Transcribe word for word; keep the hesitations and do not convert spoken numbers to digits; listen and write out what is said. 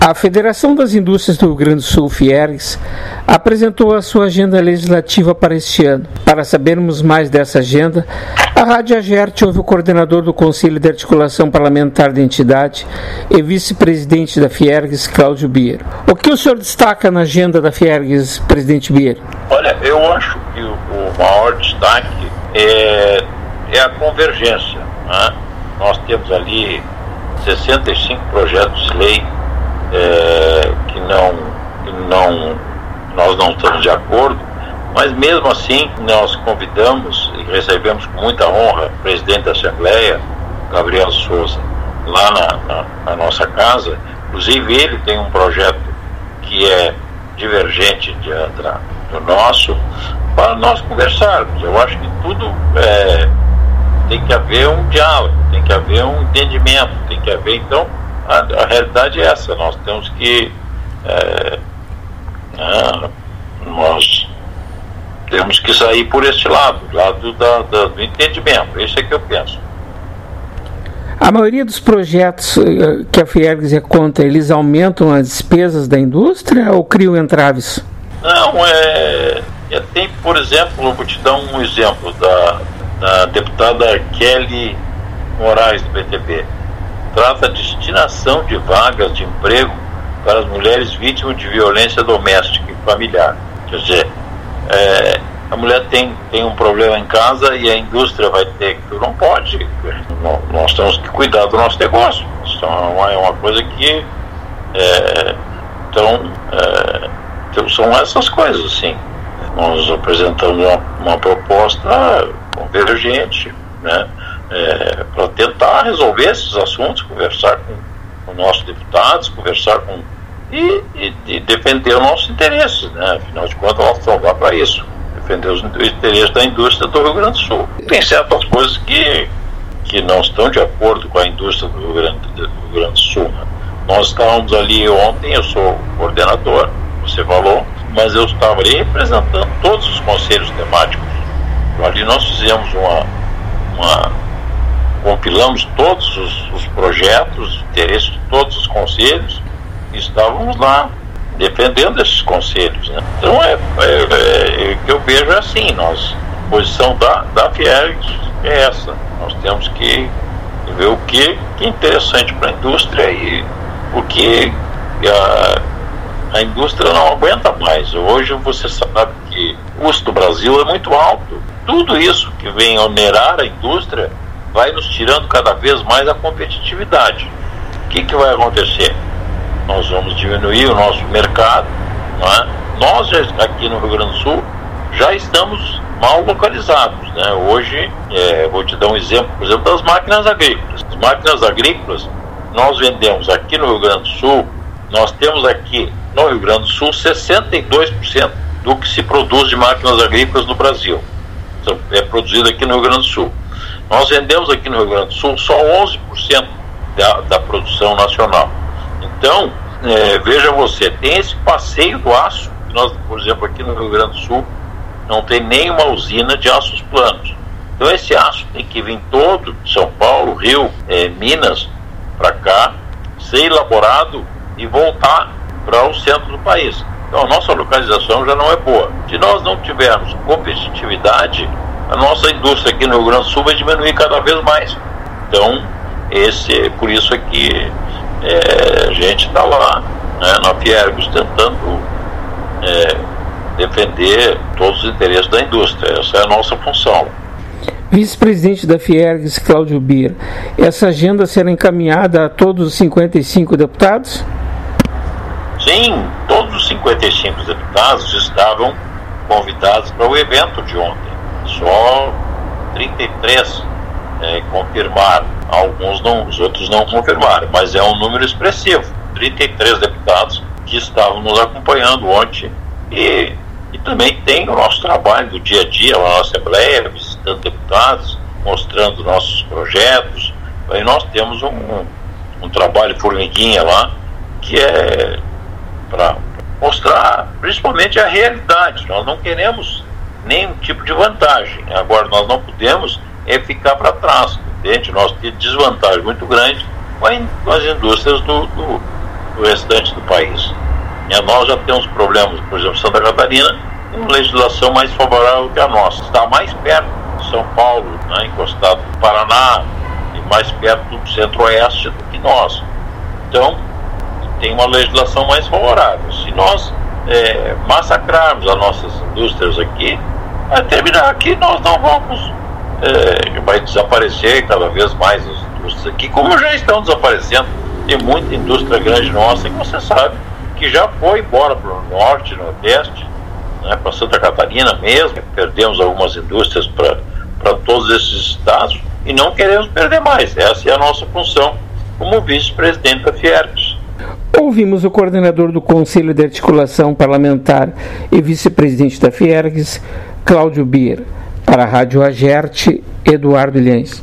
A Federação das Indústrias do Rio Grande do Sul, Fiergs, apresentou a sua agenda legislativa para este ano. Para sabermos mais dessa agenda, a Rádio Agerte ouve o coordenador do Conselho de Articulação Parlamentar da entidade e vice-presidente da Fiergs, Cláudio Bier. O que o senhor destaca na agenda da Fiergs, presidente Bier? Olha, eu acho que o, o maior destaque é, é a convergência, né? Nós temos ali sessenta e cinco projetos de lei É, que, não, que não, nós não estamos de acordo, mas mesmo assim nós convidamos e recebemos com muita honra o presidente da Assembleia, Gabriel Souza, lá na, na, na nossa casa. Inclusive ele tem um projeto que é divergente de, de, do nosso, para nós conversarmos. Eu acho que tudo é, tem que haver um diálogo, tem que haver um entendimento, tem que haver, então, A, a realidade é essa. Nós temos que é, é, nós temos que sair por este lado, lado da, da, do entendimento. Isso é que eu penso. A maioria dos projetos que a Fiergs é contra, eles aumentam as despesas da indústria ou criam entraves? Não, é, é tem, por exemplo, eu vou te dar um exemplo da, da deputada Kelly Moraes do P T B. Trata a destinação de vagas de emprego para as mulheres vítimas de violência doméstica e familiar. Quer dizer, é, a mulher tem, tem um problema em casa e a indústria vai ter que... Não pode. Nós temos que cuidar do nosso negócio. Isso é uma, é uma coisa que... É, então, é, são essas coisas, sim. Nós apresentamos uma, uma proposta convergente, né? É, para tentar resolver esses assuntos, conversar com, com nossos deputados, conversar com e, e, e defender os nossos interesses, né? Afinal de contas, nós estamos lá para isso, defender os interesses da indústria do Rio Grande do Sul. Tem certas coisas que, que não estão de acordo com a indústria do Rio Grande do, Rio Grande do Sul, né? Nós estávamos ali ontem, eu sou coordenador, você falou, mas eu estava ali representando todos os conselhos temáticos. Ali nós fizemos uma, uma compilamos todos os, os projetos, interesses de todos os conselhos e estávamos lá defendendo esses conselhos, né? Então é, é, é, que eu vejo assim, nós, a posição da, da Fiergs é essa. Nós temos que ver o que, que é interessante para a indústria e o que a, a indústria não aguenta mais. Hoje você sabe que o custo do Brasil é muito alto. Tudo isso que vem onerar a indústria vai nos tirando cada vez mais a competitividade. O que, que vai acontecer? Nós vamos diminuir o nosso mercado, não é? Nós aqui no Rio Grande do Sul já estamos mal localizados, né? Hoje, é, vou te dar um exemplo, por exemplo, das máquinas agrícolas. As máquinas agrícolas, nós vendemos aqui no Rio Grande do Sul, nós temos aqui no Rio Grande do Sul sessenta e dois por cento do que se produz de máquinas agrícolas no Brasil. Então, é produzido aqui no Rio Grande do Sul. Nós vendemos aqui no Rio Grande do Sul só onze por cento da, da produção nacional. Então, é, veja você, tem esse passeio do aço, que nós, por exemplo, aqui no Rio Grande do Sul, não tem nenhuma usina de aços planos. Então esse aço tem que vir todo de São Paulo, Rio, é, Minas, para cá, ser elaborado e voltar para o centro do país. Então a nossa localização já não é boa. Se nós não tivermos competitividade, a nossa indústria aqui no Rio Grande do Sul vai diminuir cada vez mais. Então, esse, por isso é que é, a gente está lá, né, na Fiergs, tentando é, defender todos os interesses da indústria. Essa é a nossa função. Vice-presidente da Fiergs, Cláudio Bier, essa agenda será encaminhada a todos os cinquenta e cinco deputados? Sim, todos os cinquenta e cinco deputados estavam convidados para o evento de ontem. Só trinta e três é, confirmaram, alguns não, os outros não confirmaram, mas é um número expressivo. trinta e três deputados que estavam nos acompanhando ontem e, e também tem o nosso trabalho do dia a dia lá na Assembleia, visitando deputados, mostrando nossos projetos. Aí nós temos um, um, um trabalho formiguinha lá que é para mostrar principalmente a realidade. Nós não queremos nenhum tipo de vantagem. Agora, nós não podemos é ficar para trás, entende? Nós temos desvantagem muito grande com as indústrias do, do, do restante do país. E nós já temos problemas, por exemplo, Santa Catarina, uma legislação mais favorável que a nossa. Está mais perto de São Paulo, né, encostado no Paraná, e mais perto do centro-oeste do que nós. Então, tem uma legislação mais favorável. Se nós é, massacrarmos as nossas indústrias aqui, vai terminar aqui, nós não vamos, é, vai desaparecer cada vez mais as indústrias aqui, como já estão desaparecendo. Tem muita indústria grande nossa que você sabe que já foi embora para o norte, nordeste, né, para Santa Catarina mesmo. Perdemos algumas indústrias para para todos esses estados e não queremos perder mais. Essa é a nossa função como vice-presidente da Fiergs. Ouvimos o coordenador do Conselho de Articulação Parlamentar e vice-presidente da Fiergs, Cláudio Bier. Para a Rádio Agerte, Eduardo Ilhães.